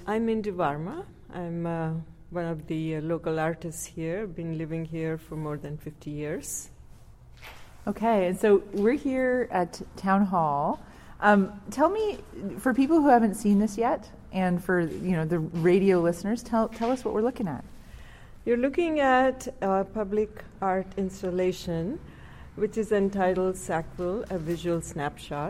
I'm Indu Varma. I'm one of the local artists here. I've been living here for more than 50 years. Okay, and so we're here at Town Hall. Tell me, for people who haven't seen this yet, and for the radio listeners, tell us what we're looking at. You're looking at a public art installation, which is entitled Sackville, a Visual Snapshot.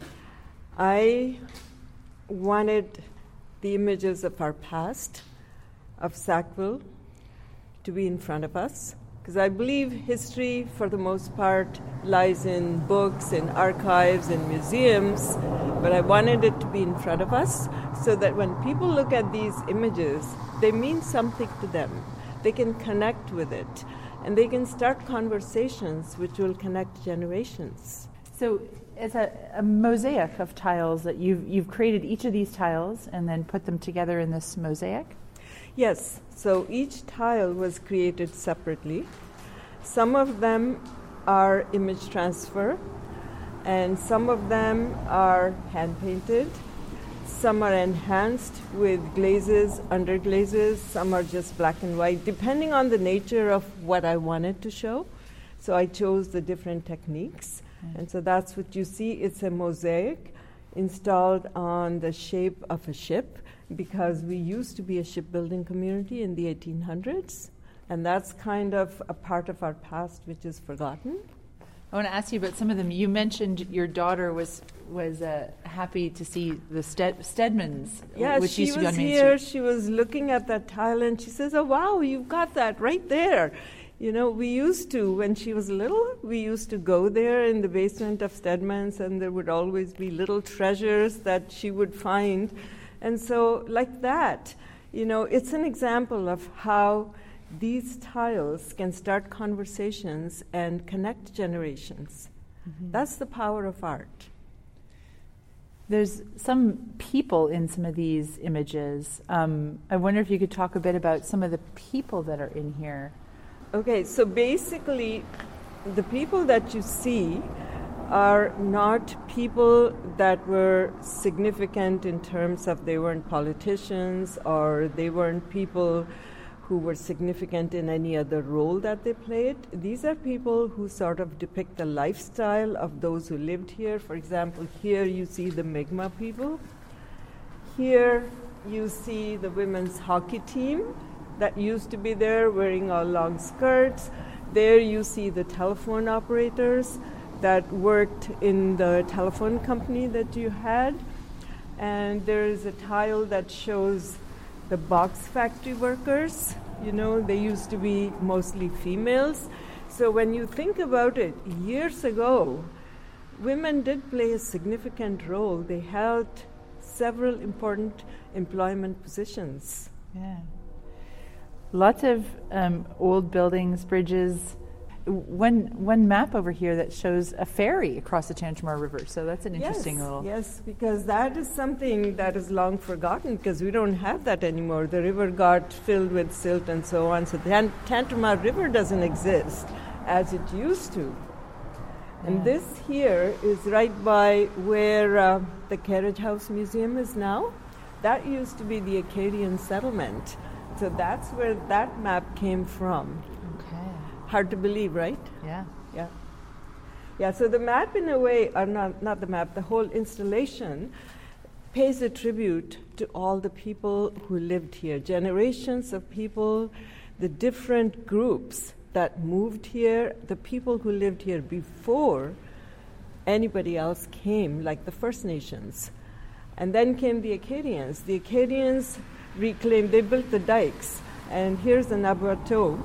I wanted the images of our past, of Sackville, to be in front of us, because I believe history, for the most part, lies in books, in archives, in museums, but I wanted it to be in front of us so that when people look at these images, they mean something to them. They can connect with it, and they can start conversations which will connect generations. So it's a mosaic of tiles that you've created each of these tiles and then put them together in this mosaic? Yes, so each tile was created separately. Some of them are image transfer, and some of them are hand-painted. Some are enhanced with glazes, underglazes. Some are just black and white, depending on the nature of what I wanted to show. So I chose the different techniques. And so that's what you see. It's a mosaic installed on the shape of a ship, because we used to be a shipbuilding community in the 1800s. And that's kind of a part of our past which is forgotten. I want to ask you about some of them. You mentioned your daughter was happy to see the Stedmans, which used to be on Main Street. She was looking at that tile and she says, "Oh, wow, you've got that right there." We used to, when she was little, we used to go there in the basement of Stedman's, and there would always be little treasures that she would find. And so, like that, it's an example of how these tiles can start conversations and connect generations. Mm-hmm. That's the power of art. There's some people in some of these images. I wonder if you could talk a bit about some of the people that are in here. Okay, so basically, the people that you see are not people that were significant in terms of they weren't politicians or they weren't people who were significant in any other role that they played. These are people who sort of depict the lifestyle of those who lived here. For example, here you see the Mi'kmaq people. Here you see the women's hockey team that used to be there wearing all long skirts. There you see the telephone operators that worked in the telephone company that you had. And there is a tile that shows the box factory workers. They used to be mostly females. So when you think about it, years ago, women did play a significant role. They held several important employment positions. Yeah. Lots of old buildings, bridges. One map over here that shows a ferry across the Tantramar River. So that's an interesting little... Yes, because that is something that is long forgotten, because we don't have that anymore. The river got filled with silt and so on. So the Tantramar River doesn't exist as it used to. Yeah. And this here is right by where the Carriage House Museum is now. That used to be the Acadian settlement. So that's where that map came from. Okay. Hard to believe, right? Yeah. Yeah. Yeah, so the map in a way, or not the map, the whole installation pays a tribute to all the people who lived here, generations of people, the different groups that moved here, the people who lived here before anybody else came, like the First Nations. And then came the Acadians. The Acadians reclaimed, they built the dikes. And here's the Nabuato.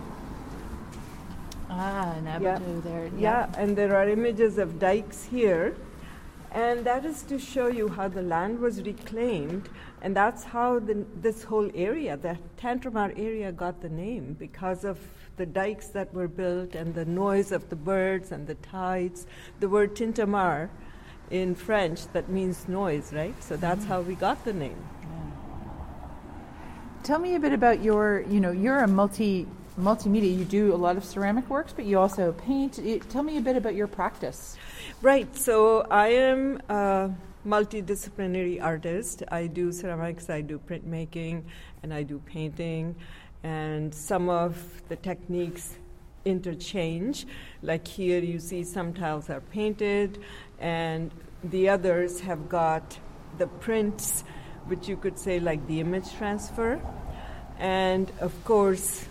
Nabuato there. Yeah, and there are images of dikes here. And that is to show you how the land was reclaimed. And that's how this whole area, the Tantramar area, got the name, because of the dikes that were built and the noise of the birds and the tides. The word Tintamar in French, that means noise, right? So that's how we got the name. Tell me a bit about you're a multimedia. You do a lot of ceramic works, but you also paint. Tell me a bit about your practice. Right. So I am multidisciplinary artist. I do ceramics, I do printmaking, and I do painting. And some of the techniques interchange. Like here you see some tiles are painted, and the others have got the prints, which you could say like the image transfer. And of course,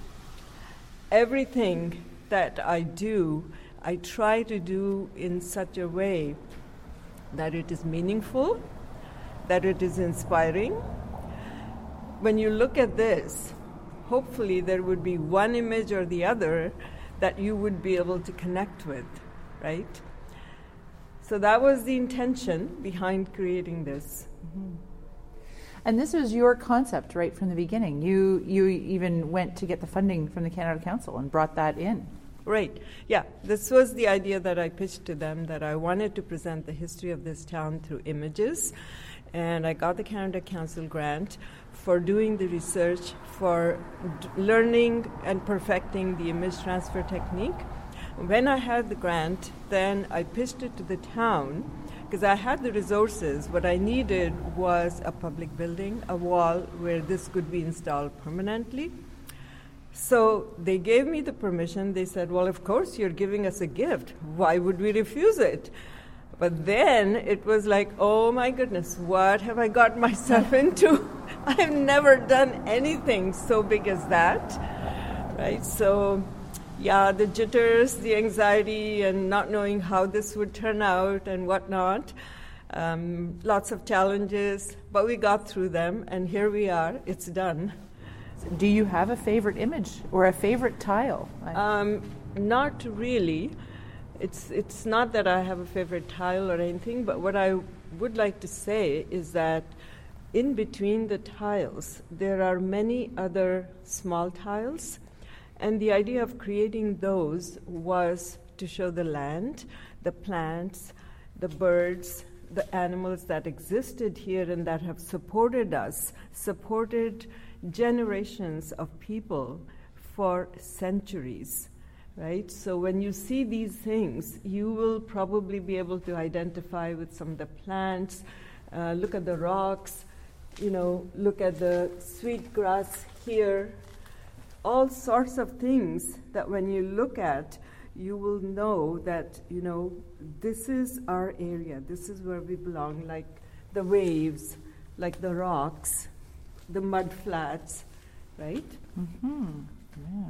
everything that I do, I try to do in such a way that it is meaningful, that it is inspiring. When you look at this, hopefully there would be one image or the other that you would be able to connect with, right? So that was the intention behind creating this. Mm-hmm. And this was your concept right from the beginning. You even went to get the funding from the Canada Council and brought that in. Right. Yeah. This was the idea that I pitched to them, that I wanted to present the history of this town through images. And I got the Canada Council grant for doing the research, for learning and perfecting the image transfer technique. When I had the grant, then I pitched it to the town because I had the resources. What I needed was a public building, a wall where this could be installed permanently. So they gave me the permission. They said, well, of course, you're giving us a gift. Why would we refuse it? But then it was like, oh my goodness, what have I got myself into? I've never done anything so big as that, right? So, yeah, the jitters, the anxiety, and not knowing how this would turn out and whatnot. Lots of challenges, but we got through them, and here we are. It's done. Do you have a favorite image or a favorite tile? Not really. It's not that I have a favorite tile or anything, but what I would like to say is that in between the tiles, there are many other small tiles, and the idea of creating those was to show the land, the plants, the birds, the animals that existed here and that have supported us, supported generations of people for centuries. Right? So when you see these things, you will probably be able to identify with some of the plants, look at the rocks, look at the sweet grass here, all sorts of things that when you look at, you will know that, this is our area, this is where we belong, like the waves, like the rocks, the mud flats, right? Mm-hmm. Yeah.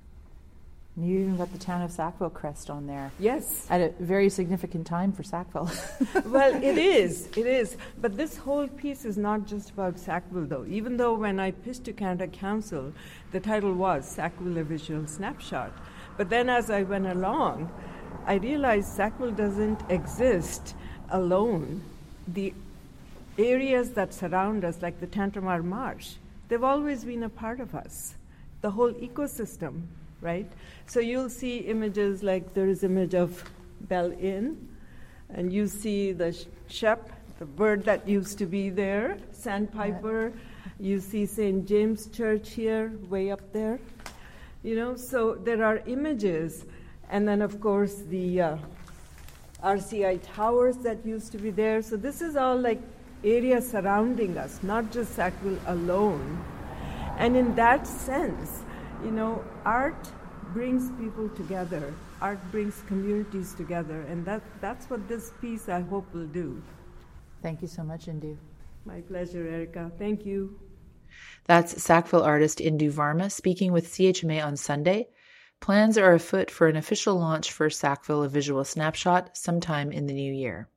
You even got the town of Sackville crest on there. Yes. At a very significant time for Sackville. Well, it is. But this whole piece is not just about Sackville, though. Even though when I pitched to Canada Council, the title was Sackville, a Visual Snapshot. But then as I went along, I realized Sackville doesn't exist alone. The areas that surround us, like the Tantramar Marsh, they've always been a part of us. The whole ecosystem. Right? So you'll see images like there is image of Bell Inn, and you see the Shep, the bird that used to be there, Sandpiper. You see St. James Church here, way up there. So there are images. And then, of course, the RCI towers that used to be there. So this is all like areas surrounding us, not just Sackville alone. And in that sense, art brings people together. Art brings communities together, and that's what this piece, I hope, will do. Thank you so much, Indu. My pleasure, Erica. Thank you. That's Sackville artist Indu Varma speaking with CHMA on Sunday. Plans are afoot for an official launch for Sackville, a Visual Snapshot, sometime in the new year.